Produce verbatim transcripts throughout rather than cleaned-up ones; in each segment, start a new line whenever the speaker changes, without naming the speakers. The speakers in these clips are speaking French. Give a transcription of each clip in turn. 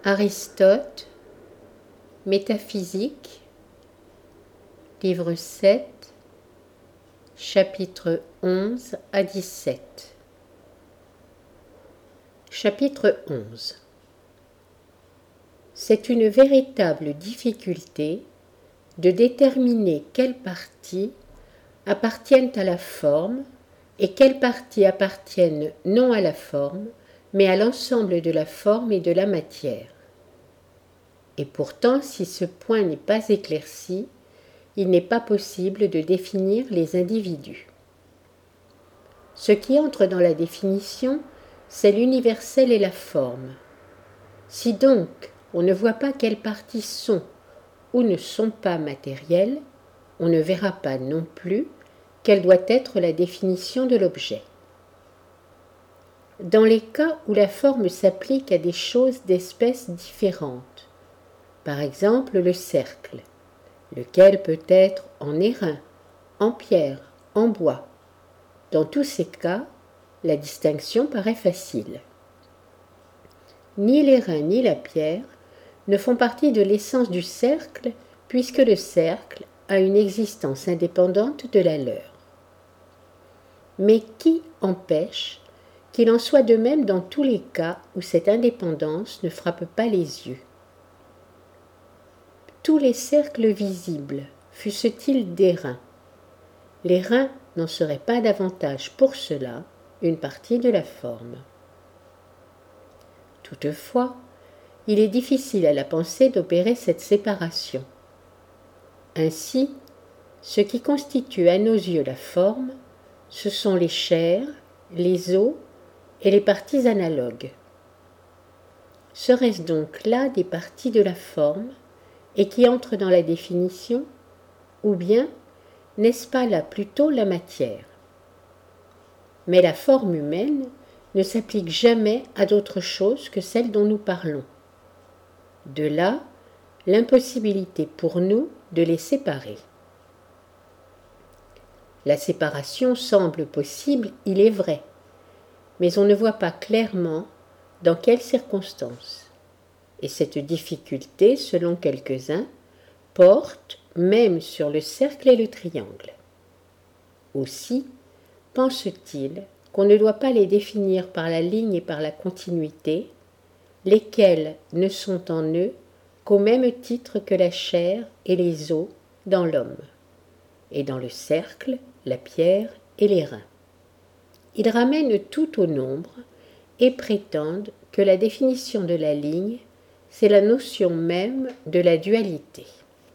Aristote, Métaphysique, livre sept, chapitres onze à dix-sept. Chapitre onze. C'est une véritable difficulté de déterminer quelles parties appartiennent à la forme et quelles parties appartiennent non à la forme, mais à l'ensemble de la forme et de la matière. Et pourtant, si ce point n'est pas éclairci, il n'est pas possible de définir les individus. Ce qui entre dans la définition, c'est l'universel et la forme. Si donc on ne voit pas quelles parties sont ou ne sont pas matérielles, on ne verra pas non plus quelle doit être la définition de l'objet. Dans les cas où la forme s'applique à des choses d'espèces différentes, par exemple le cercle, lequel peut être en airain, en pierre, en bois. Dans tous ces cas, la distinction paraît facile. Ni l'airain ni la pierre ne font partie de l'essence du cercle, puisque le cercle a une existence indépendante de la leur. Mais qui empêche qu'il en soit de même dans tous les cas où cette indépendance ne frappe pas les yeux? Tous les cercles visibles, fussent-ils d'airain, l'airain n'en serait pas davantage pour cela une partie de la forme. Toutefois, il est difficile à la pensée d'opérer cette séparation. Ainsi, ce qui constitue à nos yeux la forme, ce sont les chairs, les os et les parties analogues. Serait-ce donc là des parties de la forme et qui entrent dans la définition, ou bien n'est-ce pas là plutôt la matière? Mais la forme humaine ne s'applique jamais à d'autre chose que celle dont nous parlons. De là, l'impossibilité pour nous de les séparer. La séparation semble possible, il est vrai, mais on ne voit pas clairement dans quelles circonstances. Et cette difficulté, selon quelques-uns, porte même sur le cercle et le triangle. Aussi, pense-t-il qu'on ne doit pas les définir par la ligne et par la continuité, lesquelles ne sont en eux qu'au même titre que la chair et les os dans l'homme, et dans le cercle, la pierre et les reins. Ils ramènent tout au nombre et prétendent que la définition de la ligne, c'est la notion même de la dualité.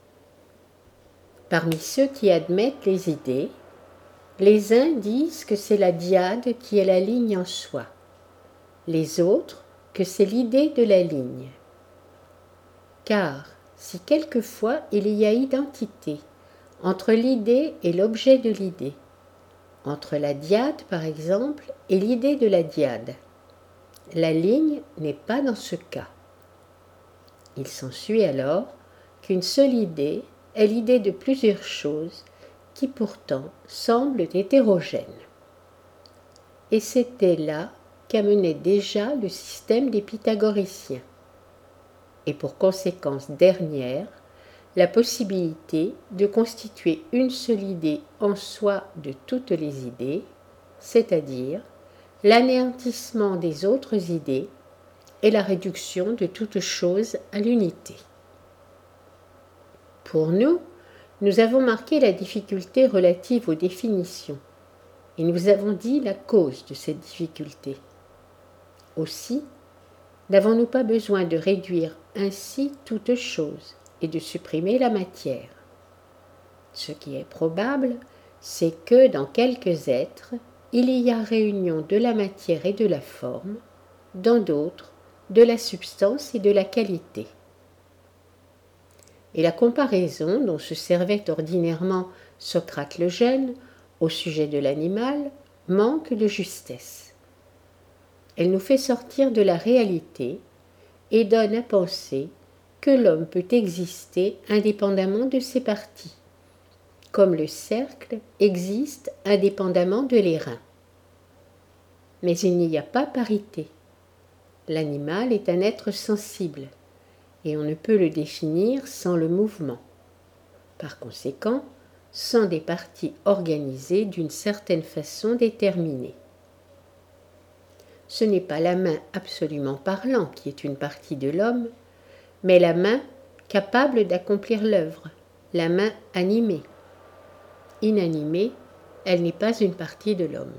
Parmi ceux qui admettent les idées, les uns disent que c'est la dyade qui est la ligne en soi, les autres que c'est l'idée de la ligne. Car si quelquefois il y a identité entre l'idée et l'objet de l'idée, entre la dyade par exemple et l'idée de la dyade, la ligne n'est pas dans ce cas. Il s'ensuit alors qu'une seule idée est l'idée de plusieurs choses qui pourtant semblent hétérogènes. Et c'était là qu'amenait déjà le système des pythagoriciens, et pour conséquence dernière, la possibilité de constituer une seule idée en soi de toutes les idées, c'est-à-dire l'anéantissement des autres idées et la réduction de toute chose à l'unité. Pour nous, nous avons marqué la difficulté relative aux définitions, et nous avons dit la cause de cette difficulté. Aussi, n'avons-nous pas besoin de réduire ainsi toute chose et de supprimer la matière? Ce qui est probable, c'est que dans quelques êtres, il y a réunion de la matière et de la forme, dans d'autres, de la substance et de la qualité. Et la comparaison dont se servait ordinairement Socrate le jeune au sujet de l'animal manque de justesse. Elle nous fait sortir de la réalité et donne à penser que l'homme peut exister indépendamment de ses parties, comme le cercle existe indépendamment de l'airain. Mais il n'y a pas parité. L'animal est un être sensible, et on ne peut le définir sans le mouvement. Par conséquent, sans des parties organisées d'une certaine façon déterminée. Ce n'est pas la main absolument parlant qui est une partie de l'homme, mais la main capable d'accomplir l'œuvre, la main animée. Inanimée, elle n'est pas une partie de l'homme.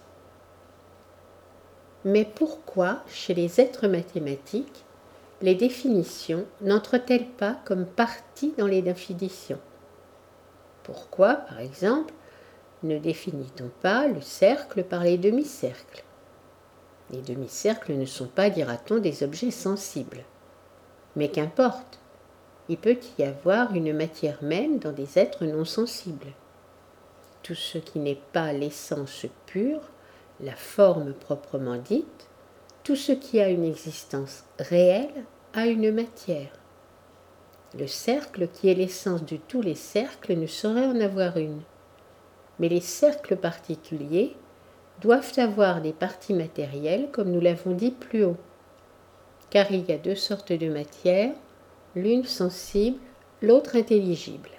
Mais pourquoi, chez les êtres mathématiques, les définitions n'entrent-elles pas comme partie dans les définitions? Pourquoi, par exemple, ne définit-on pas le cercle par les demi-cercles? Les demi-cercles ne sont pas, dira-t-on, des objets sensibles. Mais qu'importe, il peut y avoir une matière même dans des êtres non sensibles. Tout ce qui n'est pas l'essence pure, la forme proprement dite, tout ce qui a une existence réelle a une matière. Le cercle, qui est l'essence de tous les cercles, ne saurait en avoir une. Mais les cercles particuliers doivent avoir des parties matérielles, comme nous l'avons dit plus haut. Car il y a deux sortes de matière, l'une sensible, l'autre intelligible.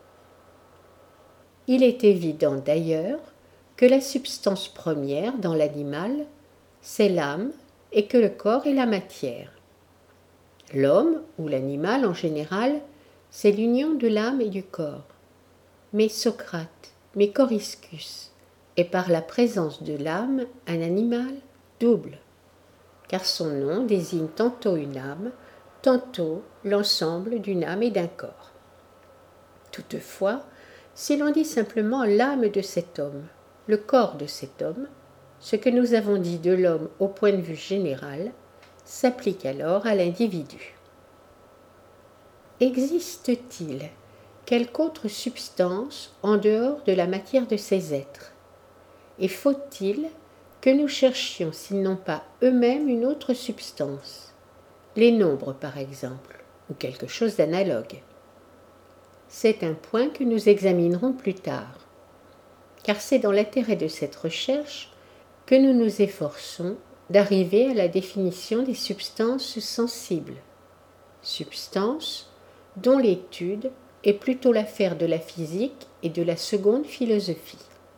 Il est évident d'ailleurs que la substance première dans l'animal, c'est l'âme et que le corps est la matière. L'homme, ou l'animal en général, c'est l'union de l'âme et du corps. Mais Socrate, mais Coriscus, est par la présence de l'âme un animal double, car son nom désigne tantôt une âme, tantôt l'ensemble d'une âme et d'un corps. Toutefois, si l'on dit simplement l'âme de cet homme, le corps de cet homme, ce que nous avons dit de l'homme au point de vue général s'applique alors à l'individu. Existe-t-il quelque autre substance en dehors de la matière de ces êtres? Et faut-il que nous cherchions s'ils n'ont pas eux-mêmes une autre substance, les nombres par exemple, ou quelque chose d'analogue? C'est un point que nous examinerons plus tard, car c'est dans l'intérêt de cette recherche que nous nous efforçons d'arriver à la définition des substances sensibles, substances dont l'étude est plutôt l'affaire de la physique et de la seconde philosophie.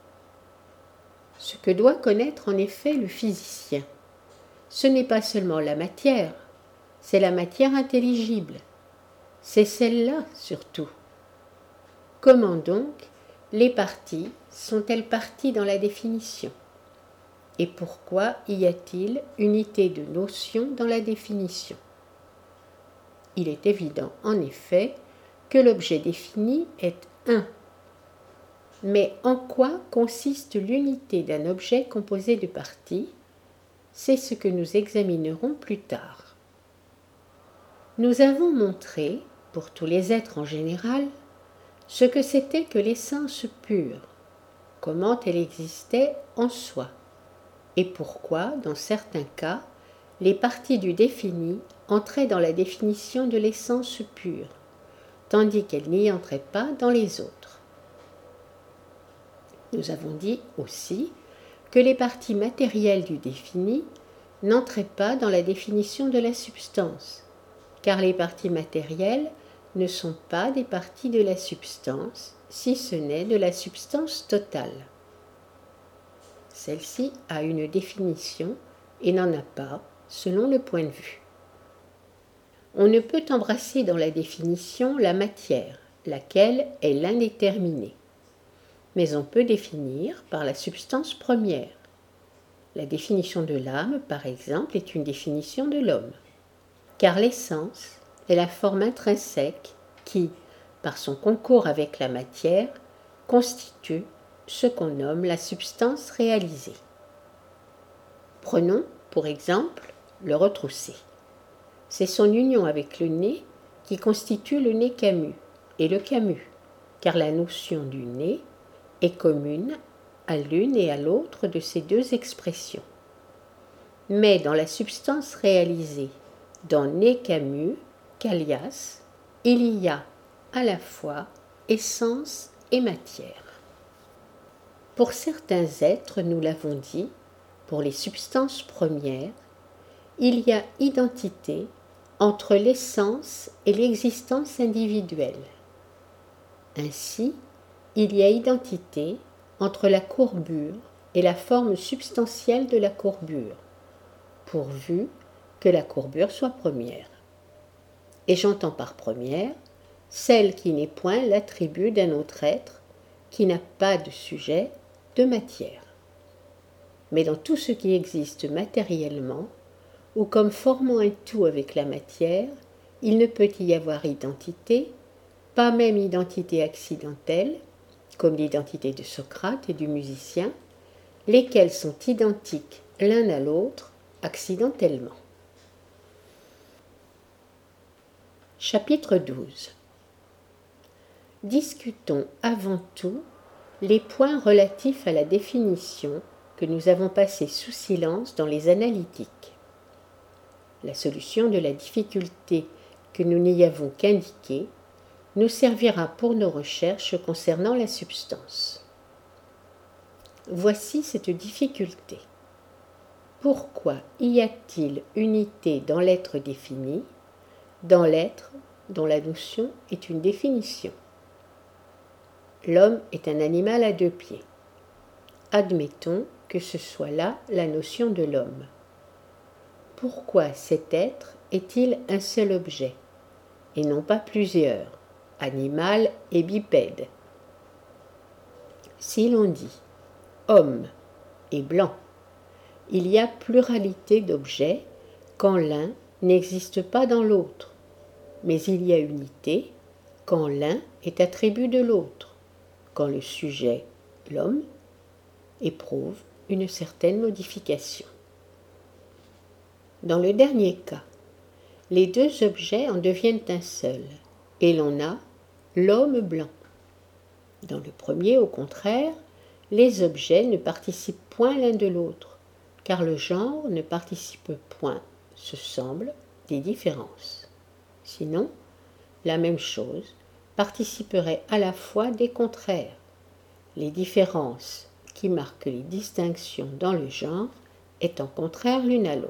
Ce que doit connaître en effet le physicien, ce n'est pas seulement la matière, c'est la matière intelligible, c'est celle-là surtout. Comment donc les parties sont-elles parties dans la définition? Et pourquoi y a-t-il unité de notion dans la définition? Il est évident en effet que l'objet défini est un. Mais en quoi consiste l'unité d'un objet composé de parties? C'est ce que nous examinerons plus tard. Nous avons montré, pour tous les êtres en général, ce que c'était que l'essence pure, comment elle existait en soi, et pourquoi, dans certains cas, les parties du défini entraient dans la définition de l'essence pure, tandis qu'elles n'y entraient pas dans les autres. Nous avons dit aussi que les parties matérielles du défini n'entraient pas dans la définition de la substance, car les parties matérielles ne sont pas des parties de la substance, si ce n'est de la substance totale. Celle-ci a une définition et n'en a pas, selon le point de vue. On ne peut embrasser dans la définition la matière, laquelle est l'indéterminée. Mais on peut définir par la substance première. La définition de l'âme, par exemple, est une définition de l'homme, car l'essence est la forme intrinsèque qui, par son concours avec la matière, constitue ce qu'on nomme la substance réalisée. Prenons, pour exemple, le retroussé. C'est son union avec le nez qui constitue le nez Camus et le Camus, car la notion du nez est commune à l'une et à l'autre de ces deux expressions. Mais dans la substance réalisée, dans nez Camus, qu'alias, il y a à la fois essence et matière. Pour certains êtres, nous l'avons dit, pour les substances premières, il y a identité entre l'essence et l'existence individuelle. Ainsi, il y a identité entre la courbure et la forme substantielle de la courbure, pourvu que la courbure soit première. Et j'entends par première celle qui n'est point l'attribut d'un autre être, qui n'a pas de sujet, de matière. Mais dans tout ce qui existe matériellement, ou comme formant un tout avec la matière, il ne peut y avoir identité, pas même identité accidentelle, comme l'identité de Socrate et du musicien, lesquels sont identiques l'un à l'autre accidentellement. Chapitre douze. Discutons avant tout les points relatifs à la définition que nous avons passés sous silence dans les analytiques. La solution de la difficulté que nous n'y avons qu'indiquée nous servira pour nos recherches concernant la substance. Voici cette difficulté. Pourquoi y a-t-il unité dans l'être défini, dans l'être dont la notion est une définition? L'homme est un animal à deux pieds. Admettons que ce soit là la notion de l'homme. Pourquoi cet être est-il un seul objet, et non pas plusieurs, animal et bipède? Si l'on dit homme et blanc, il y a pluralité d'objets quand l'un n'existe pas dans l'autre, mais il y a unité quand l'un est attribut de l'autre, quand le sujet, l'homme, éprouve une certaine modification. Dans le dernier cas, les deux objets en deviennent un seul, et l'on a l'homme blanc. Dans le premier, au contraire, les objets ne participent point l'un de l'autre, car le genre ne participe point, se semble, des différences. Sinon, la même chose participerait à la fois des contraires, les différences qui marquent les distinctions dans le genre étant contraires l'une à l'autre.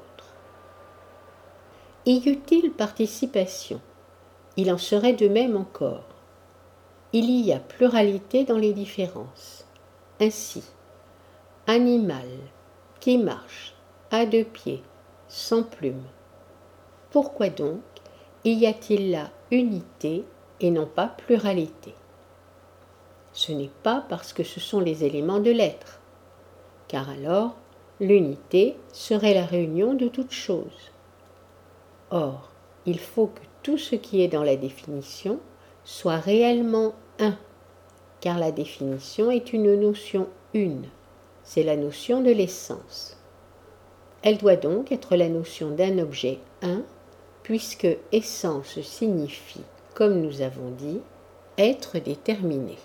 Y eût-il participation? Il en serait de même encore. Il y a pluralité dans les différences. Ainsi, animal qui marche à deux pieds, sans plume. Pourquoi donc y a-t-il là unité et non pas pluralité? Ce n'est pas parce que ce sont les éléments de l'être, car alors l'unité serait la réunion de toutes choses. Or, il faut que tout ce qui est dans la définition soit réellement un, car la définition est une notion une, c'est la notion de l'essence. Elle doit donc être la notion d'un objet un, puisque essence signifie, comme nous avons dit, être déterminé.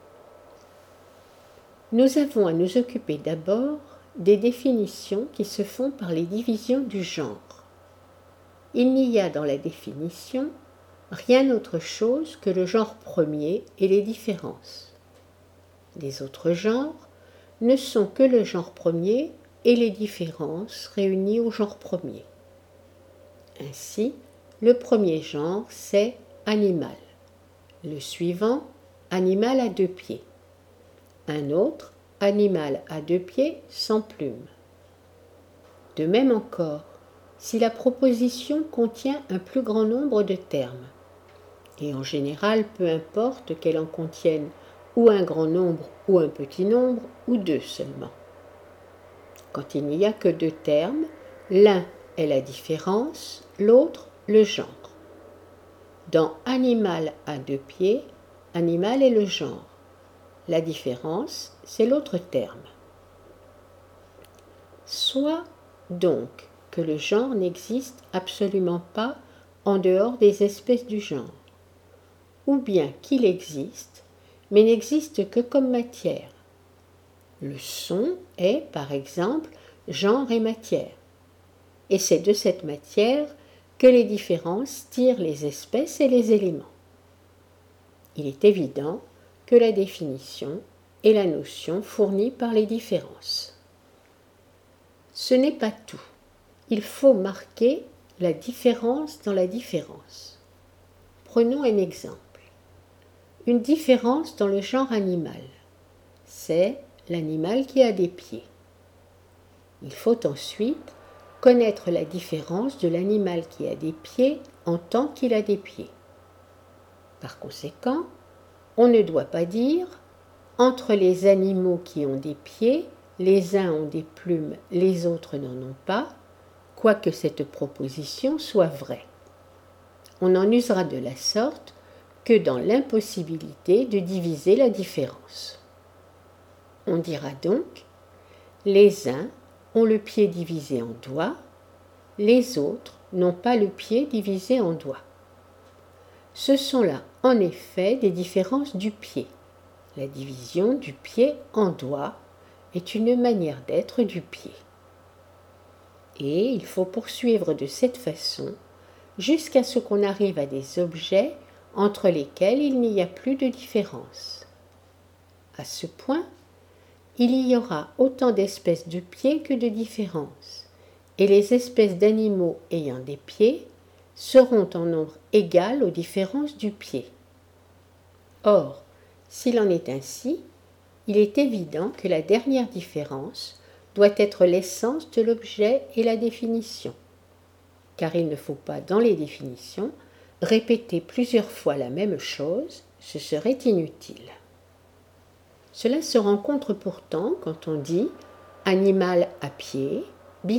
Nous avons à nous occuper d'abord des définitions qui se font par les divisions du genre. Il n'y a dans la définition rien autre chose que le genre premier et les différences. Les autres genres ne sont que le genre premier et les différences réunies au genre premier. Ainsi, le premier genre, c'est animal. Le suivant, animal à deux pieds. Un autre, animal à deux pieds sans plume. De même encore, si la proposition contient un plus grand nombre de termes, et en général peu importe qu'elle en contienne ou un grand nombre ou un petit nombre ou deux seulement. Quand il n'y a que deux termes, l'un est la différence, l'autre le genre. Dans animal à deux pieds, animal est le genre. La différence, c'est l'autre terme. Soit donc que le genre n'existe absolument pas en dehors des espèces du genre, ou bien qu'il existe, mais n'existe que comme matière. Le son est, par exemple, genre et matière, et c'est de cette matière que les différences tirent les espèces et les éléments. Il est évident que la définition est la notion fournie par les différences. Ce n'est pas tout. Il faut marquer la différence dans la différence. Prenons un exemple. Une différence dans le genre animal. C'est l'animal qui a des pieds. Il faut ensuite connaître la différence de l'animal qui a des pieds en tant qu'il a des pieds. Par conséquent, on ne doit pas dire « entre les animaux qui ont des pieds, les uns ont des plumes, les autres n'en ont pas », quoique cette proposition soit vraie. On n'en usera de la sorte que dans l'impossibilité de diviser la différence. On dira donc « les uns ont le pied divisé en doigts, les autres n'ont pas le pied divisé en doigts. » Ce sont là, en effet, des différences du pied. La division du pied en doigts est une manière d'être du pied. Et il faut poursuivre de cette façon jusqu'à ce qu'on arrive à des objets entre lesquels il n'y a plus de différence. À ce point, il y aura autant d'espèces de pieds que de différences, et les espèces d'animaux ayant des pieds seront en nombre égal aux différences du pied. Or, s'il en est ainsi, il est évident que la dernière différence doit être l'essence de l'objet et la définition, car il ne faut pas, dans les définitions, répéter plusieurs fois la même chose, ce serait inutile. Cela se rencontre pourtant quand on dit « animal à pied, bipède ».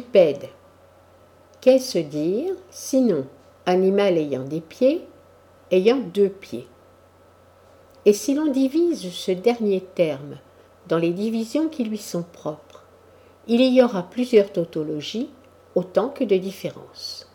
Qu'est-ce dire, sinon animal ayant des pieds, ayant deux pieds? Et si l'on divise ce dernier terme dans les divisions qui lui sont propres, il y aura plusieurs tautologies autant que de différences.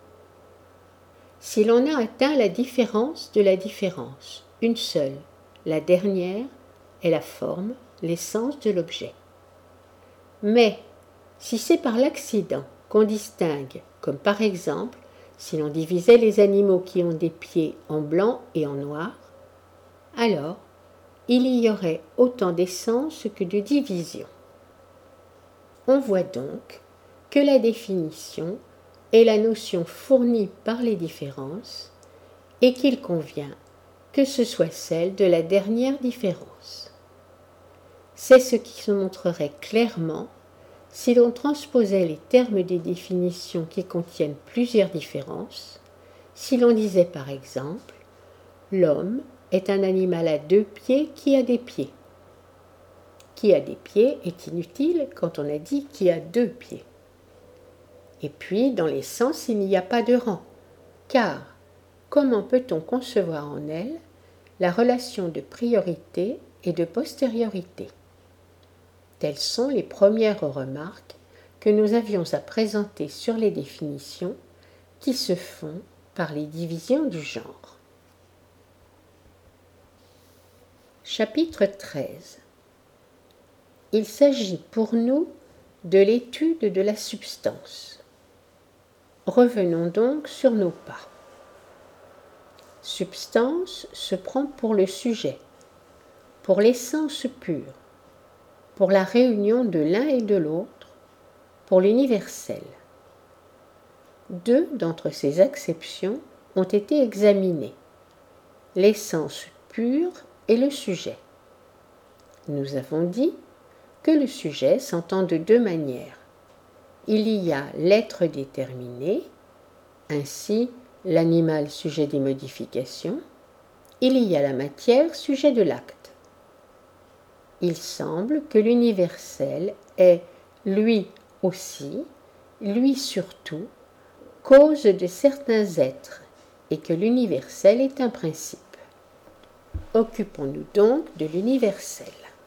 Si l'on a atteint la différence de la différence, une seule, la dernière est la forme, l'essence de l'objet. Mais si c'est par l'accident qu'on distingue, comme par exemple si l'on divisait les animaux qui ont des pieds en blanc et en noir, alors il y aurait autant d'essence que de division. On voit donc que la définition est la notion fournie par les différences et qu'il convient que ce soit celle de la dernière différence. C'est ce qui se montrerait clairement si l'on transposait les termes des définitions qui contiennent plusieurs différences, si l'on disait par exemple « l'homme est un animal à deux pieds qui a des pieds ». Qui a des pieds est inutile quand on a dit qui a deux pieds. Et puis, dans les sens, il n'y a pas de rang, car comment peut-on concevoir en elle la relation de priorité et de postériorité? Telles sont les premières remarques que nous avions à présenter sur les définitions qui se font par les divisions du genre. Chapitre treize. Il s'agit pour nous de l'étude de la substance. Revenons donc sur nos pas. Substance se prend pour le sujet, pour l'essence pure, pour la réunion de l'un et de l'autre, pour l'universel. Deux d'entre ces acceptions ont été examinées, l'essence pure et le sujet. Nous avons dit que le sujet s'entend de deux manières. Il y a l'être déterminé, ainsi l'animal sujet des modifications, il y a la matière sujet de l'acte. Il semble que l'universel est, lui aussi, lui surtout, cause de certains êtres, et que l'universel est un principe. Occupons-nous donc de l'universel.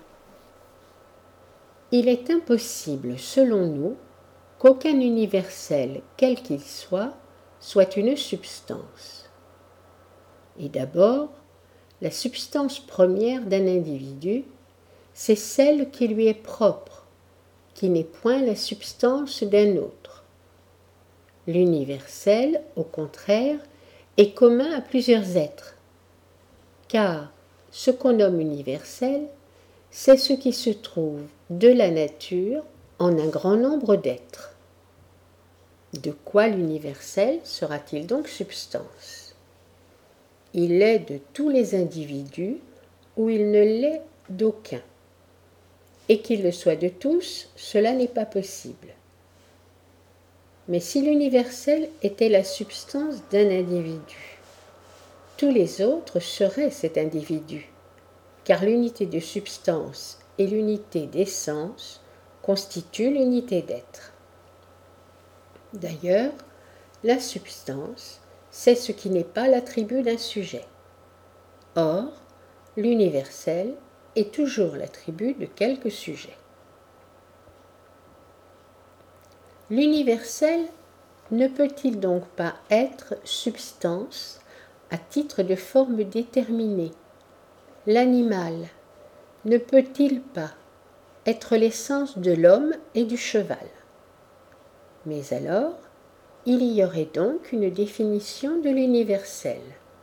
Il est impossible, selon nous, qu'aucun universel, quel qu'il soit, soit une substance. Et d'abord, la substance première d'un individu, c'est celle qui lui est propre, qui n'est point la substance d'un autre. L'universel, au contraire, est commun à plusieurs êtres, car ce qu'on nomme universel, c'est ce qui se trouve de la nature en un grand nombre d'êtres. De quoi l'universel sera-t-il donc substance? Il est de tous les individus ou il ne l'est d'aucun. Et qu'il le soit de tous, cela n'est pas possible. Mais si l'universel était la substance d'un individu, tous les autres seraient cet individu, car l'unité de substance et l'unité d'essence constituent l'unité d'être. D'ailleurs, la substance, c'est ce qui n'est pas l'attribut d'un sujet. Or, l'universel est toujours l'attribut de quelque sujet. L'universel ne peut-il donc pas être substance à titre de forme déterminée? L'animal ne peut-il pas être l'essence de l'homme et du cheval? Mais alors, il y aurait donc une définition de l'universel.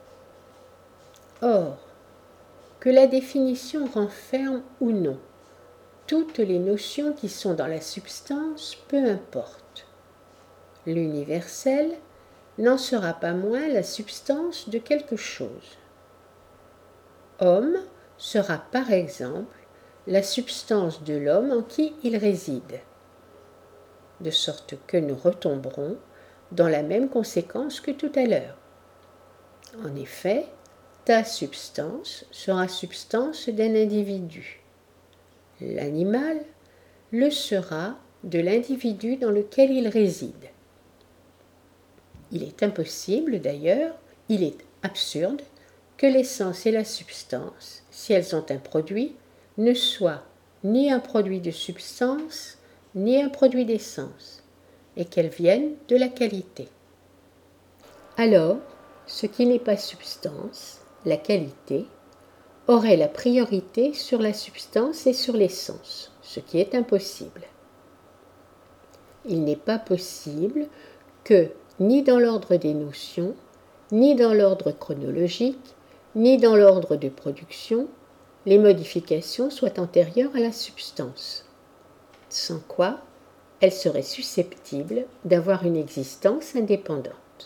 Or, que la définition renferme ou non toutes les notions qui sont dans la substance, peu importe. L'universel n'en sera pas moins la substance de quelque chose. Homme sera par exemple la substance de l'homme en qui il réside, de sorte que nous retomberons dans la même conséquence que tout à l'heure. En effet, ta substance sera substance d'un individu. L'animal le sera de l'individu dans lequel il réside. Il est impossible d'ailleurs, il est absurde, que l'essence et la substance, si elles ont un produit, ne soient ni un produit de substance, ni un produit d'essence, et qu'elles viennent de la qualité. Alors, ce qui n'est pas substance, la qualité, aurait la priorité sur la substance et sur l'essence, ce qui est impossible. Il n'est pas possible que, ni dans l'ordre des notions, ni dans l'ordre chronologique, ni dans l'ordre de production, les modifications soient antérieures à la substance, sans quoi elles seraient susceptibles d'avoir une existence indépendante.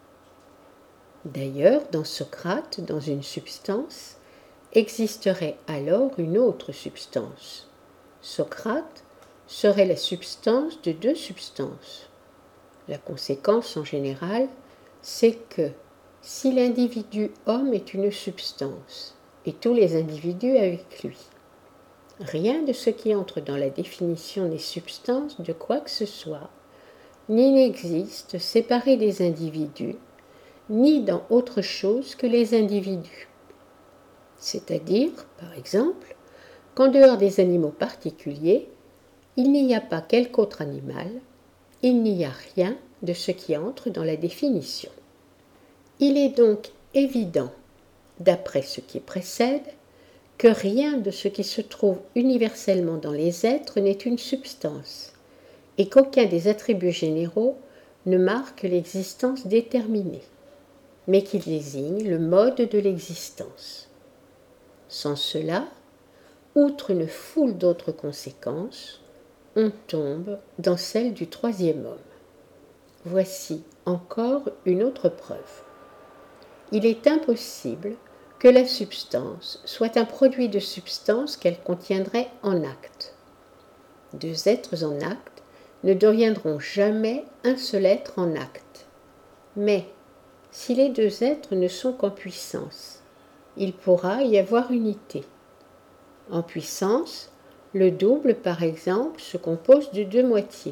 D'ailleurs, dans Socrate, dans une substance, existerait alors une autre substance. Socrate serait la substance de deux substances. La conséquence en général, c'est que si l'individu homme est une substance, et tous les individus avec lui, rien de ce qui entre dans la définition des substances de quoi que ce soit, ni n'existe séparé des individus, ni dans autre chose que les individus. C'est-à-dire, par exemple, qu'en dehors des animaux particuliers, il n'y a pas quelque autre animal, il n'y a rien de ce qui entre dans la définition. Il est donc évident, d'après ce qui précède, que rien de ce qui se trouve universellement dans les êtres n'est une substance, et qu'aucun des attributs généraux ne marque l'existence déterminée, mais qu'il désigne le mode de l'existence. Sans cela, outre une foule d'autres conséquences, on tombe dans celle du troisième homme. Voici encore une autre preuve. Il est impossible que la substance soit un produit de substance qu'elle contiendrait en acte. Deux êtres en acte ne deviendront jamais un seul être en acte. Mais, si les deux êtres ne sont qu'en puissance, il pourra y avoir unité. En puissance, le double, par exemple, se compose de deux moitiés.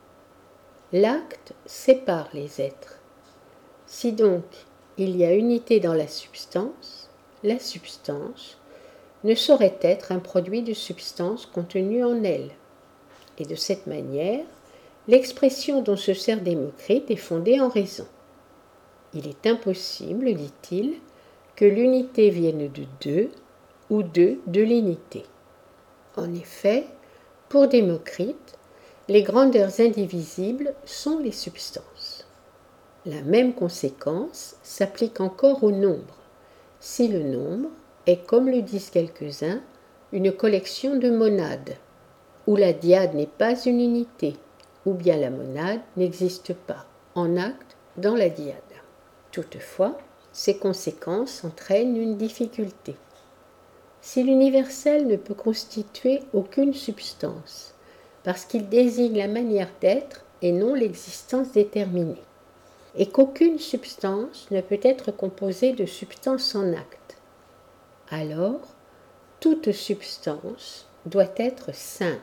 L'acte sépare les êtres. Si donc il y a unité dans la substance, la substance ne saurait être un produit de substance contenu en elle. Et de cette manière, l'expression dont se sert Démocrite est fondée en raison. Il est impossible, dit-il, que l'unité vienne de deux ou deux de l'unité. En effet, pour Démocrite, les grandeurs indivisibles sont les substances. La même conséquence s'applique encore au nombre, si le nombre est, comme le disent quelques-uns, une collection de monades, où la dyade n'est pas une unité, ou bien la monade n'existe pas en acte dans la dyade. Toutefois, ces conséquences entraînent une difficulté. Si l'universel ne peut constituer aucune substance, parce qu'il désigne la manière d'être et non l'existence déterminée, et qu'aucune substance ne peut être composée de substance en acte, alors toute substance doit être simple.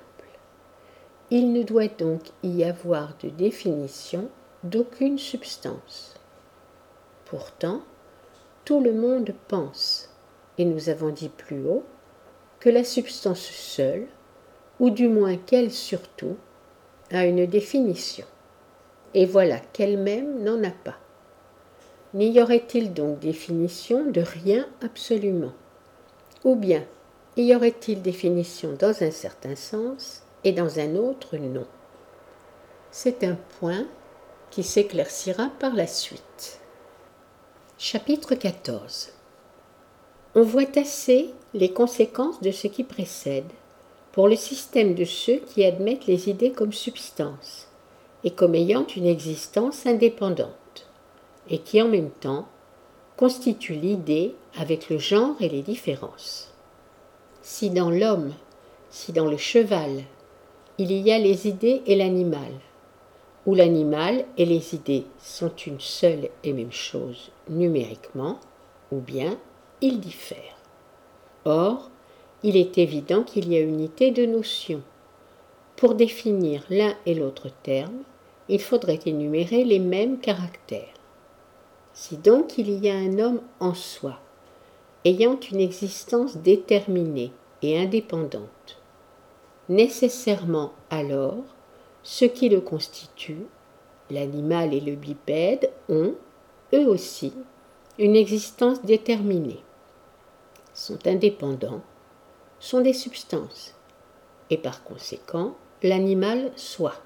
Il ne doit donc y avoir de définition d'aucune substance. Pourtant, tout le monde pense, et nous avons dit plus haut, que la substance seule, ou du moins qu'elle surtout, a une définition. Et voilà qu'elle-même n'en a pas. N'y aurait-il donc définition de rien absolument? Ou bien y aurait-il définition dans un certain sens et dans un autre non? C'est un point qui s'éclaircira par la suite. Chapitre quatorze. On voit assez les conséquences de ce qui précède pour le système de ceux qui admettent les idées comme substance et comme ayant une existence indépendante, et qui en même temps constituent l'idée avec le genre et les différences. Si dans l'homme, si dans le cheval, il y a les idées et l'animal, où l'animal et les idées sont une seule et même chose numériquement, ou bien ils diffèrent. Or, il est évident qu'il y a unité de notion. Pour définir l'un et l'autre terme, il faudrait énumérer les mêmes caractères. Si donc il y a un homme en soi, ayant une existence déterminée et indépendante, nécessairement alors, ce qui le constitue, l'animal et le bipède, ont, eux aussi, une existence déterminée, sont indépendants, sont des substances, et par conséquent, l'animal soit.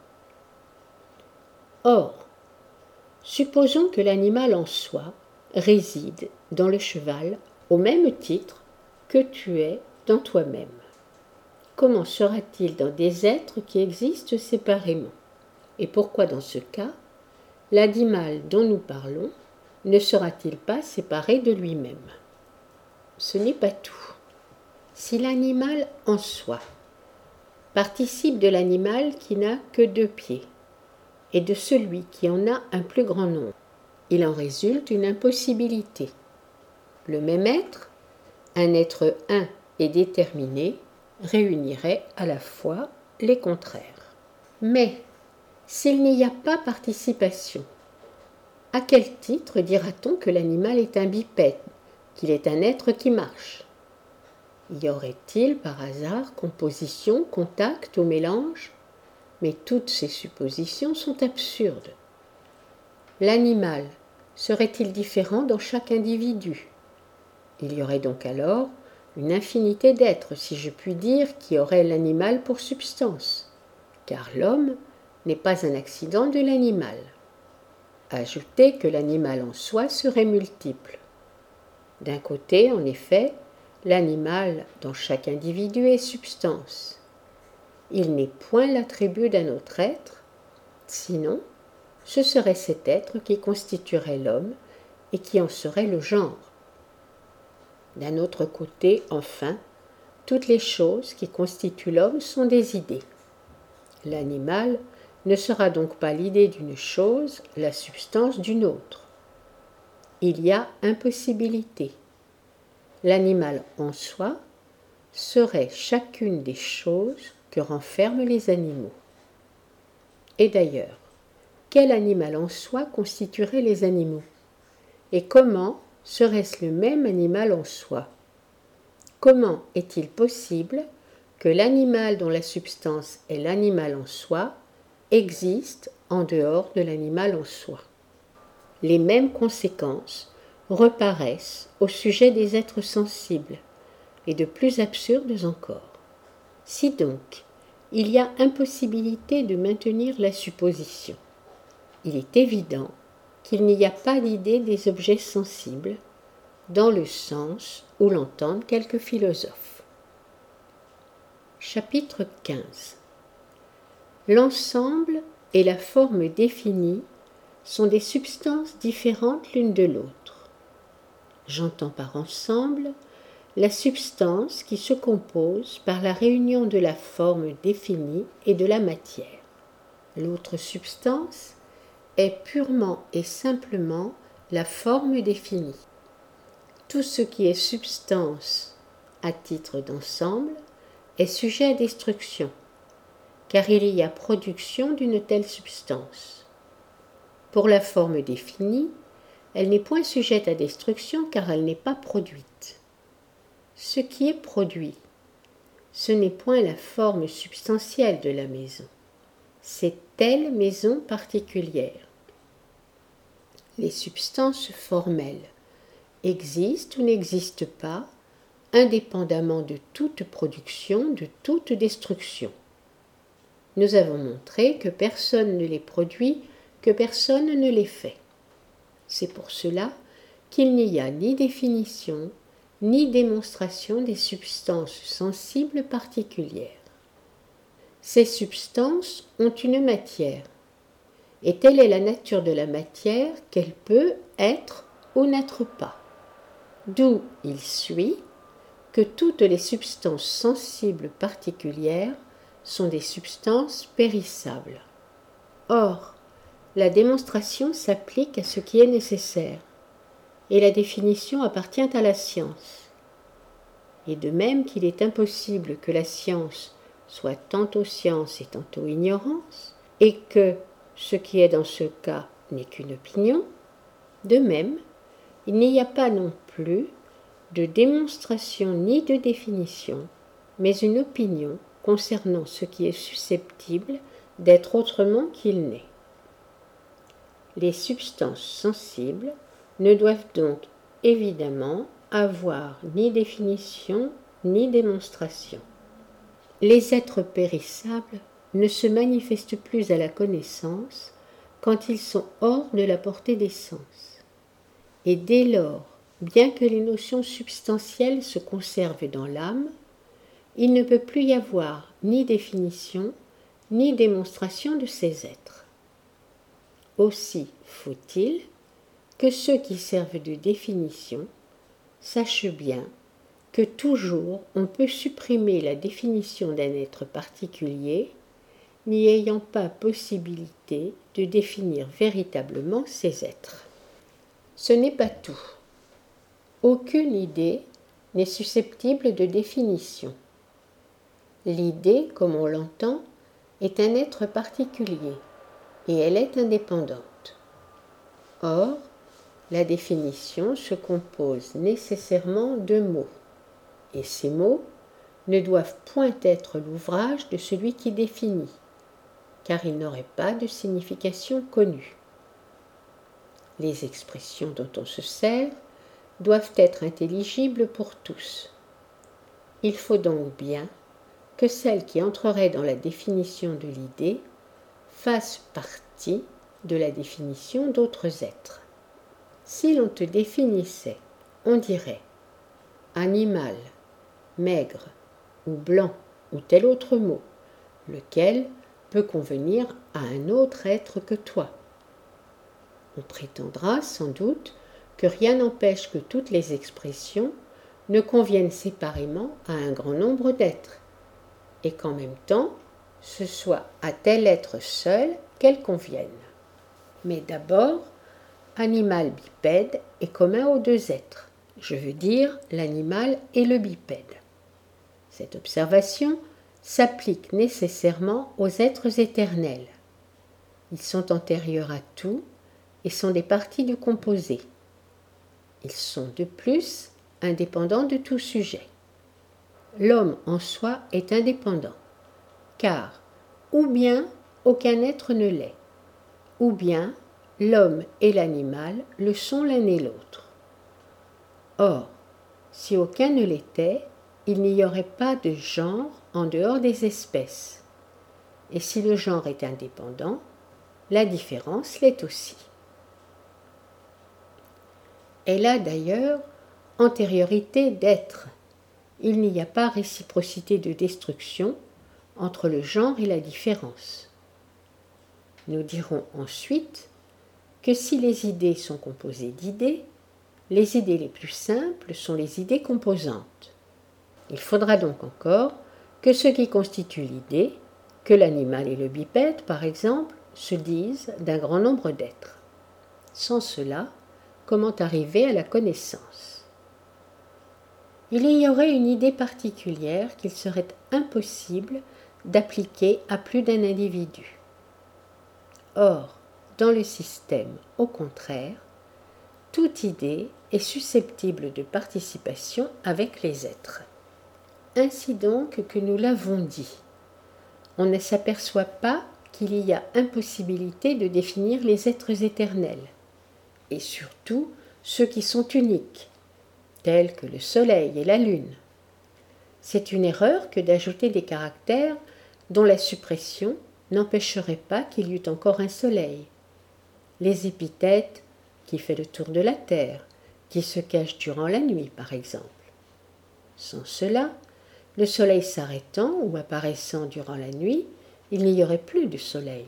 Or, supposons que l'animal en soi réside dans le cheval au même titre que tu es dans toi-même. Comment sera-t-il dans des êtres qui existent séparément? Et pourquoi dans ce cas, l'animal dont nous parlons ne sera-t-il pas séparé de lui-même? Ce n'est pas tout. Si l'animal en soi participe de l'animal qui n'a que deux pieds et de celui qui en a un plus grand nombre, il en résulte une impossibilité. Le même être, un être un et déterminé, réunirait à la fois les contraires. Mais s'il n'y a pas participation, à quel titre dira-t-on que l'animal est un bipède, qu'il est un être qui marche? Y aurait-il par hasard composition, contact ou mélange? Mais toutes ces suppositions sont absurdes. L'animal serait-il différent dans chaque individu? Il y aurait donc alors une infinité d'êtres, si je puis dire, qui auraient l'animal pour substance, car l'homme n'est pas un accident de l'animal. Ajoutez que l'animal en soi serait multiple. D'un côté, en effet, l'animal dans chaque individu est substance. Il n'est point l'attribut d'un autre être, sinon ce serait cet être qui constituerait l'homme et qui en serait le genre. D'un autre côté, enfin, toutes les choses qui constituent l'homme sont des idées. L'animal ne sera donc pas l'idée d'une chose, la substance d'une autre. Il y a impossibilité. L'animal en soi serait chacune des choses que renferment les animaux. Et d'ailleurs, quel animal en soi constituerait les animaux? Et comment serait-ce le même animal en soi? Comment est-il possible que l'animal dont la substance est l'animal en soi existe en dehors de l'animal en soi? Les mêmes conséquences reparaissent au sujet des êtres sensibles, et de plus absurdes encore. Si donc il y a impossibilité de maintenir la supposition, il est évident qu'il n'y a pas d'idée des objets sensibles, dans le sens où l'entendent quelques philosophes. Chapitre quinze. L'ensemble et la forme définie sont des substances différentes l'une de l'autre. J'entends par ensemble la substance qui se compose par la réunion de la forme définie et de la matière. L'autre substance est purement et simplement la forme définie. Tout ce qui est substance à titre d'ensemble est sujet à destruction, car il y a production d'une telle substance. Pour la forme définie, elle n'est point sujette à destruction car elle n'est pas produite. Ce qui est produit, ce n'est point la forme substantielle de la maison, c'est telle maison particulière. Les substances formelles existent ou n'existent pas, indépendamment de toute production, de toute destruction. Nous avons montré que personne ne les produit, que personne ne les fait. C'est pour cela qu'il n'y a ni définition, ni démonstration des substances sensibles particulières. Ces substances ont une matière, et telle est la nature de la matière qu'elle peut être ou n'être pas. D'où il suit que toutes les substances sensibles particulières sont des substances périssables. Or, la démonstration s'applique à ce qui est nécessaire, et la définition appartient à la science. Et de même qu'il est impossible que la science soit tantôt science et tantôt ignorance, et que ce qui est dans ce cas n'est qu'une opinion, de même, il n'y a pas non plus de démonstration ni de définition, mais une opinion concernant ce qui est susceptible d'être autrement qu'il n'est. Les substances sensibles ne doivent donc évidemment avoir ni définition ni démonstration. Les êtres périssables ne se manifestent plus à la connaissance quand ils sont hors de la portée des sens. Et dès lors, bien que les notions substantielles se conservent dans l'âme, il ne peut plus y avoir ni définition ni démonstration de ces êtres. Aussi faut-il que ceux qui servent de définition sachent bien que toujours on peut supprimer la définition d'un être particulier, n'y ayant pas possibilité de définir véritablement ces êtres. Ce n'est pas tout. Aucune idée n'est susceptible de définition. L'idée, comme on l'entend, est un être particulier, et elle est indépendante. Or, la définition se compose nécessairement de mots, et ces mots ne doivent point être l'ouvrage de celui qui définit, car ils n'auraient pas de signification connue. Les expressions dont on se sert doivent être intelligibles pour tous. Il faut donc bien que celles qui entreraient dans la définition de l'idée fassent partie de la définition d'autres êtres. Si l'on te définissait, on dirait animal, maigre ou blanc ou tel autre mot, lequel peut convenir à un autre être que toi. On prétendra sans doute que rien n'empêche que toutes les expressions ne conviennent séparément à un grand nombre d'êtres, et qu'en même temps, ce soit à tel être seul qu'elles conviennent. Mais d'abord, animal bipède est commun aux deux êtres, je veux dire l'animal et le bipède. Cette observation s'applique nécessairement aux êtres éternels. Ils sont antérieurs à tout et sont des parties du composé. Ils sont de plus indépendants de tout sujet. L'homme en soi est indépendant, car ou bien aucun être ne l'est, ou bien l'homme et l'animal le sont l'un et l'autre. Or, si aucun ne l'était, il n'y aurait pas de genre en dehors des espèces. Et si le genre est indépendant, la différence l'est aussi. Elle a d'ailleurs antériorité d'être. Il n'y a pas réciprocité de destruction entre le genre et la différence. Nous dirons ensuite que si les idées sont composées d'idées, les idées les plus simples sont les idées composantes. Il faudra donc encore que ce qui constitue l'idée, que l'animal et le bipède par exemple, se disent d'un grand nombre d'êtres. Sans cela, comment arriver à la connaissance? Il y aurait une idée particulière qu'il serait impossible d'appliquer à plus d'un individu. Or, dans le système, au contraire, toute idée est susceptible de participation avec les êtres. Ainsi donc que nous l'avons dit, on ne s'aperçoit pas qu'il y a impossibilité de définir les êtres éternels, et surtout ceux qui sont uniques, tels que le soleil et la lune. C'est une erreur que d'ajouter des caractères dont la suppression n'empêcherait pas qu'il y eût encore un soleil. Les épithètes qui fait le tour de la terre, qui se cache durant la nuit par exemple. Sans cela, le soleil s'arrêtant ou apparaissant durant la nuit, il n'y aurait plus de soleil.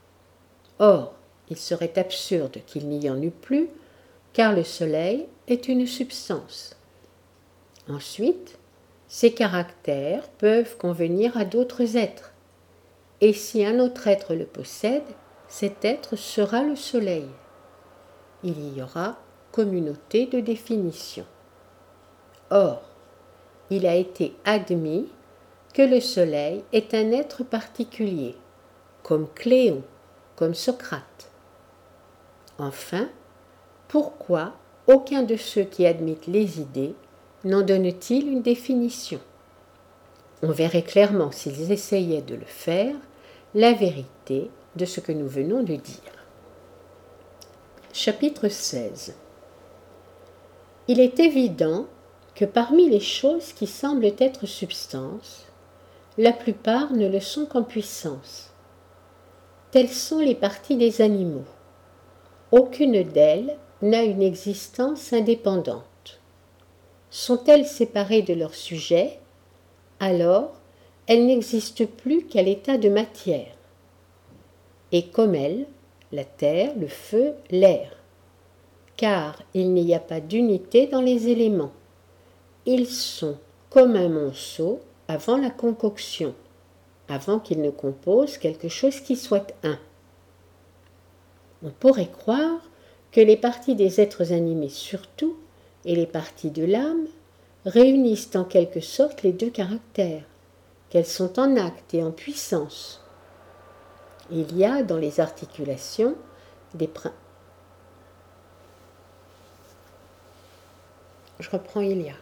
Or, il serait absurde qu'il n'y en eût plus, car le soleil est une substance. Ensuite, ces caractères peuvent convenir à d'autres êtres, et si un autre être le possède, cet être sera le soleil. Il y aura communauté de définition. Or, il a été admis que le soleil est un être particulier, comme Cléon, comme Socrate. Enfin, pourquoi aucun de ceux qui admettent les idées n'en donne-t-il une définition? On verrait clairement, s'ils essayaient de le faire, la vérité de ce que nous venons de dire. Chapitre seize. Il est évident que parmi les choses qui semblent être substances, la plupart ne le sont qu'en puissance. Telles sont les parties des animaux. Aucune d'elles n'a une existence indépendante. Sont-elles séparées de leur sujet? Alors, elles n'existent plus qu'à l'état de matière. Et comme elles, la terre, le feu, l'air. Car il n'y a pas d'unité dans les éléments. Ils sont comme un monceau avant la concoction, avant qu'ils ne composent quelque chose qui soit un. On pourrait croire que les parties des êtres animés surtout, et les parties de l'âme, réunissent en quelque sorte les deux caractères, qu'elles sont en acte et en puissance. Il y a dans les articulations des principes. Je reprends il y a.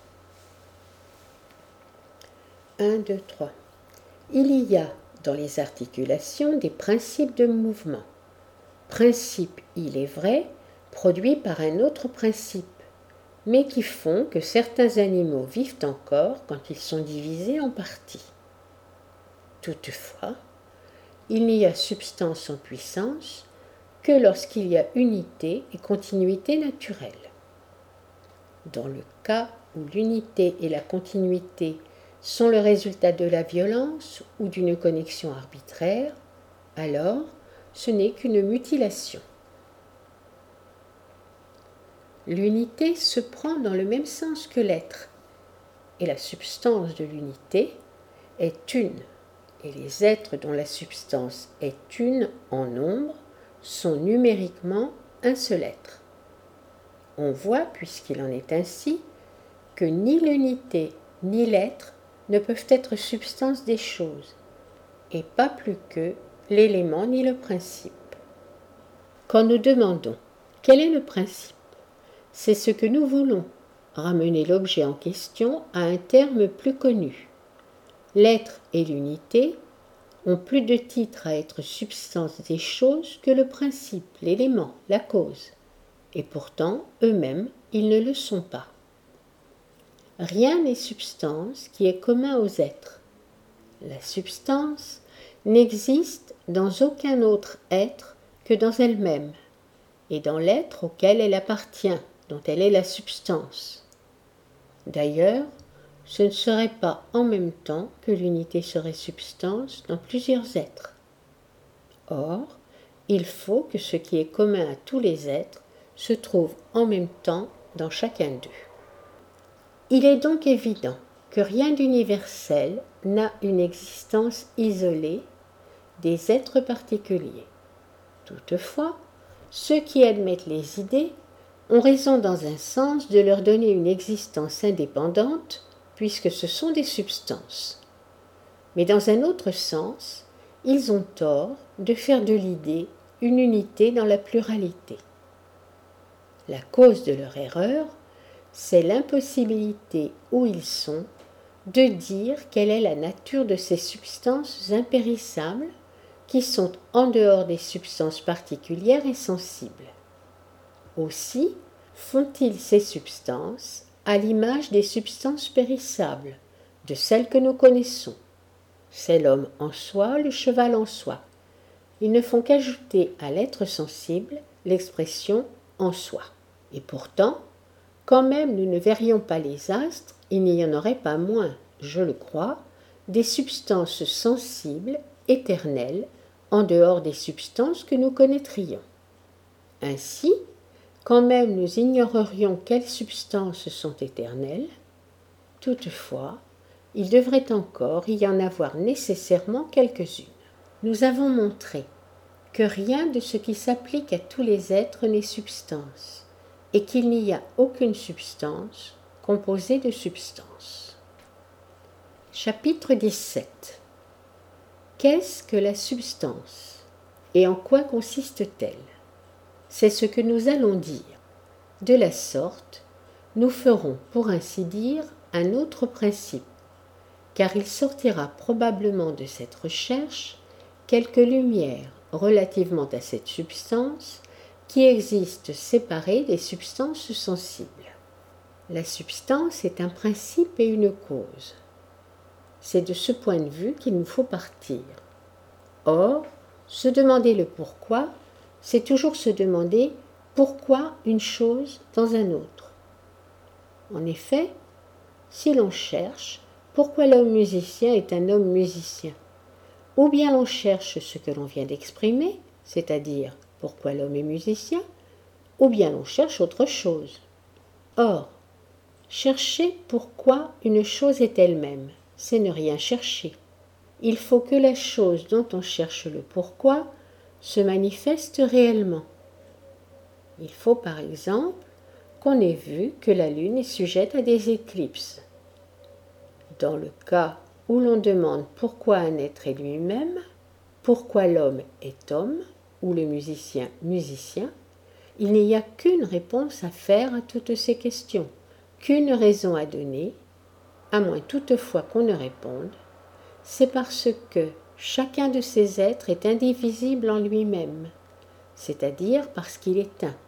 un, deux, trois. Il y a dans les articulations des principes de mouvement. Principes, il est vrai, produits par un autre principe, mais qui font que certains animaux vivent encore quand ils sont divisés en parties. Toutefois, il n'y a substance en puissance que lorsqu'il y a unité et continuité naturelle. Dans le cas où l'unité et la continuité sont le résultat de la violence ou d'une connexion arbitraire, alors ce n'est qu'une mutilation. L'unité se prend dans le même sens que l'être, et la substance de l'unité est une, et les êtres dont la substance est une en nombre sont numériquement un seul être. On voit, puisqu'il en est ainsi, que ni l'unité ni l'être ne peuvent être substance des choses, et pas plus que l'élément ni le principe. Quand nous demandons quel est le principe, c'est ce que nous voulons, ramener l'objet en question à un terme plus connu. L'être et l'unité ont plus de titre à être substance des choses que le principe, l'élément, la cause, et pourtant eux-mêmes ils ne le sont pas. Rien n'est substance qui est commun aux êtres. La substance n'existe dans aucun autre être que dans elle-même, et dans l'être auquel elle appartient, dont elle est la substance. D'ailleurs, ce ne serait pas en même temps que l'unité serait substance dans plusieurs êtres. Or, il faut que ce qui est commun à tous les êtres se trouve en même temps dans chacun d'eux. Il est donc évident que rien d'universel n'a une existence isolée des êtres particuliers. Toutefois, ceux qui admettent les idées ont raison dans un sens de leur donner une existence indépendante, puisque ce sont des substances. Mais dans un autre sens, ils ont tort de faire de l'idée une unité dans la pluralité. La cause de leur erreur, c'est l'impossibilité où ils sont de dire quelle est la nature de ces substances impérissables qui sont en dehors des substances particulières et sensibles. Aussi font-ils ces substances à l'image des substances périssables, de celles que nous connaissons. C'est l'homme en soi, le cheval en soi. Ils ne font qu'ajouter à l'être sensible l'expression en soi. Et pourtant, quand même nous ne verrions pas les astres, il n'y en aurait pas moins, je le crois, des substances sensibles, éternelles, en dehors des substances que nous connaîtrions. Ainsi, quand même nous ignorerions quelles substances sont éternelles, toutefois, il devrait encore y en avoir nécessairement quelques-unes. Nous avons montré que rien de ce qui s'applique à tous les êtres n'est substance, et qu'il n'y a aucune substance composée de substance. Chapitre dix-sept. Qu'est-ce que la substance et en quoi consiste-t-elle? C'est ce que nous allons dire. De la sorte, nous ferons, pour ainsi dire, un autre principe, car il sortira probablement de cette recherche quelque lumière relativement à cette substance qui existe séparée des substances sensibles. La substance est un principe et une cause. C'est de ce point de vue qu'il nous faut partir. Or, se demander le pourquoi, c'est toujours se demander pourquoi une chose dans un autre. En effet, si l'on cherche pourquoi l'homme musicien est un homme musicien, ou bien l'on cherche ce que l'on vient d'exprimer, c'est-à-dire pourquoi l'homme est musicien, ou bien l'on cherche autre chose. Or, chercher pourquoi une chose est elle-même, c'est ne rien chercher. Il faut que la chose dont on cherche le pourquoi se manifeste réellement. Il faut par exemple qu'on ait vu que la Lune est sujette à des éclipses. Dans le cas où l'on demande pourquoi un être est lui-même, pourquoi l'homme est homme, ou le musicien musicien, il n'y a qu'une réponse à faire à toutes ces questions, qu'une raison à donner, à moins toutefois qu'on ne réponde, c'est parce que chacun de ces êtres est indivisible en lui-même, c'est-à-dire parce qu'il est un.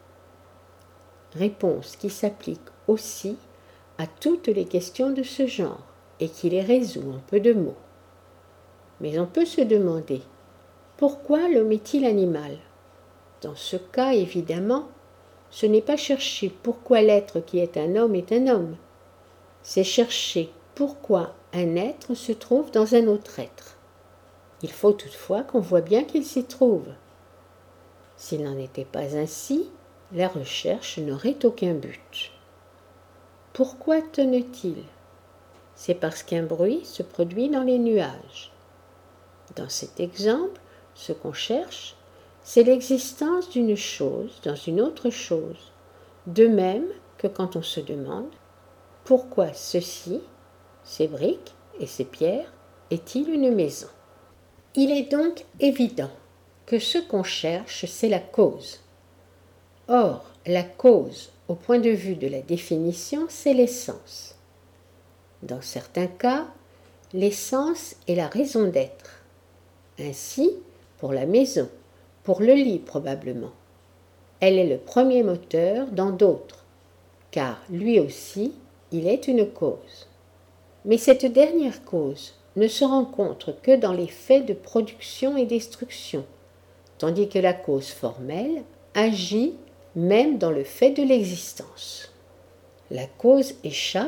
Réponse qui s'applique aussi à toutes les questions de ce genre et qui les résout en peu de mots. Mais on peut se demander, pourquoi l'homme est-il animal? Dans ce cas, évidemment, ce n'est pas chercher pourquoi l'être qui est un homme est un homme, c'est chercher pourquoi un être se trouve dans un autre être. Il faut toutefois qu'on voit bien qu'il s'y trouve. S'il n'en était pas ainsi, la recherche n'aurait aucun but. Pourquoi tonne-t-il? C'est parce qu'un bruit se produit dans les nuages. Dans cet exemple, ce qu'on cherche, c'est l'existence d'une chose dans une autre chose, de même que quand on se demande pourquoi ceci, ces briques et ces pierres, est-il une maison? Il est donc évident que ce qu'on cherche, c'est la cause. Or, la cause, au point de vue de la définition, c'est l'essence. Dans certains cas, l'essence est la raison d'être. Ainsi, pour la maison, pour le lit probablement. Elle est le premier moteur dans d'autres, car lui aussi, il est une cause. Mais cette dernière cause ne se rencontre que dans les faits de production et destruction, tandis que la cause formelle agit même dans le fait de l'existence. La cause échappe,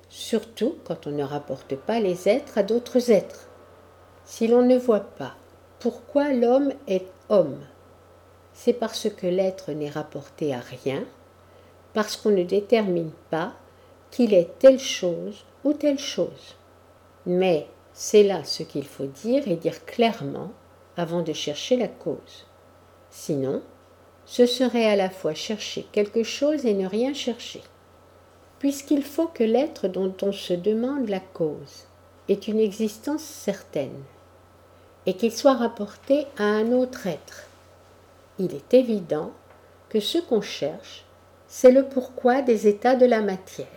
surtout quand on ne rapporte pas les êtres à d'autres êtres. Si l'on ne voit pas Pourquoi l'homme est homme? C'est parce que l'être n'est rapporté à rien, parce qu'on ne détermine pas qu'il est telle chose ou telle chose. Mais c'est là ce qu'il faut dire et dire clairement avant de chercher la cause. Sinon, ce serait à la fois chercher quelque chose et ne rien chercher. Puisqu'il faut que l'être dont on se demande la cause ait une existence certaine, et qu'il soit rapporté à un autre être, il est évident que ce qu'on cherche, c'est le pourquoi des états de la matière.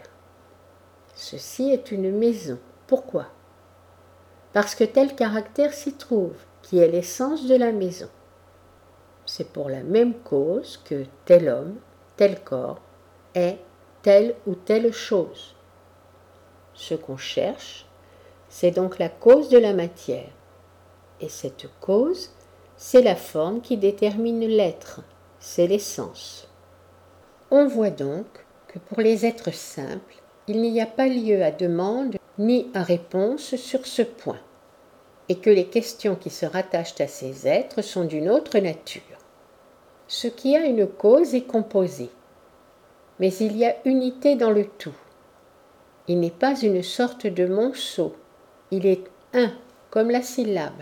Ceci est une maison. Pourquoi? Parce que tel caractère s'y trouve, qui est l'essence de la maison. C'est pour la même cause que tel homme, tel corps, est telle ou telle chose. Ce qu'on cherche, c'est donc la cause de la matière. Et cette cause, c'est la forme qui détermine l'être, c'est l'essence. On voit donc que pour les êtres simples, il n'y a pas lieu à demande ni à réponse sur ce point, et que les questions qui se rattachent à ces êtres sont d'une autre nature. Ce qui a une cause est composé, mais il y a unité dans le tout. Il n'est pas une sorte de monceau, il est un, comme la syllabe.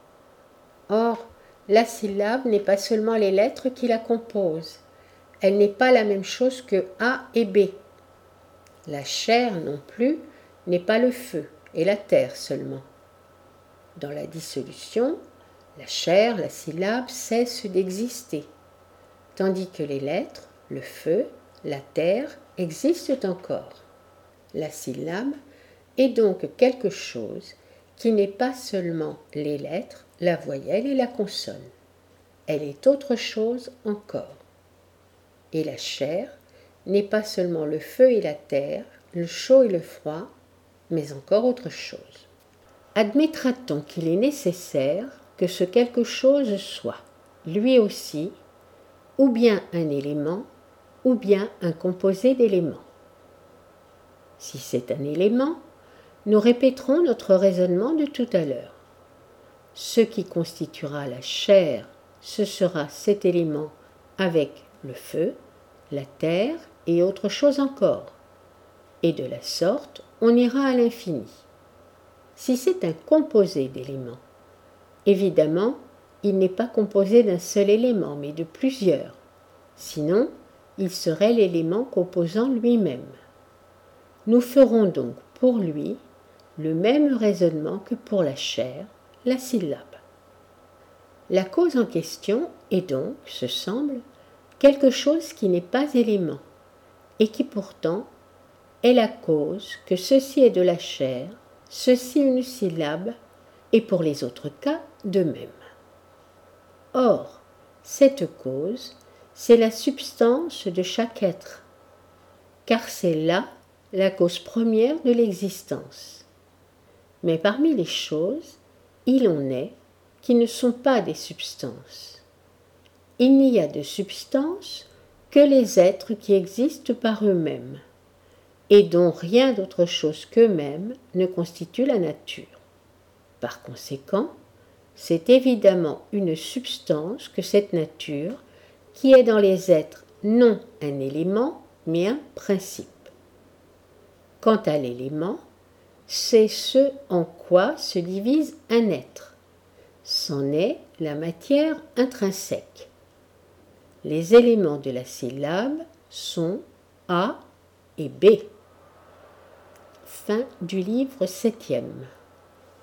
Or, la syllabe n'est pas seulement les lettres qui la composent, elle n'est pas la même chose que A et B. La chair non plus n'est pas le feu et la terre seulement. Dans la dissolution, la chair, la syllabe cessent d'exister, tandis que les lettres, le feu, la terre existent encore. La syllabe est donc quelque chose qui n'est pas seulement les lettres, la voyelle et la consonne. Elle est autre chose encore. Et la chair n'est pas seulement le feu et la terre, le chaud et le froid, mais encore autre chose. Admettra-t-on qu'il est nécessaire que ce quelque chose soit, lui aussi, ou bien un élément, ou bien un composé d'éléments? Si c'est un élément, nous répéterons notre raisonnement de tout à l'heure. Ce qui constituera la chair, ce sera cet élément avec le feu, la terre et autre chose encore. Et de la sorte, on ira à l'infini. Si c'est un composé d'éléments, évidemment, il n'est pas composé d'un seul élément, mais de plusieurs. Sinon, il serait l'élément composant lui-même. Nous ferons donc pour lui le même raisonnement que pour la chair, la syllabe. La cause en question est donc, ce semble, quelque chose qui n'est pas élément, et qui pourtant est la cause que ceci est de la chair, ceci une syllabe, et pour les autres cas de même. Or, cette cause, c'est la substance de chaque être, car c'est là la cause première de l'existence. Mais parmi les choses, il en est qui ne sont pas des substances. Il n'y a de substance que les êtres qui existent par eux-mêmes, et dont rien d'autre chose qu'eux-mêmes ne constitue la nature. Par conséquent, c'est évidemment une substance que cette nature, qui est dans les êtres non un élément, mais un principe. Quant à l'élément, c'est ce en quoi se divise un être. C'en est la matière intrinsèque. Les éléments de la syllabe sont A et B. Fin du livre septième.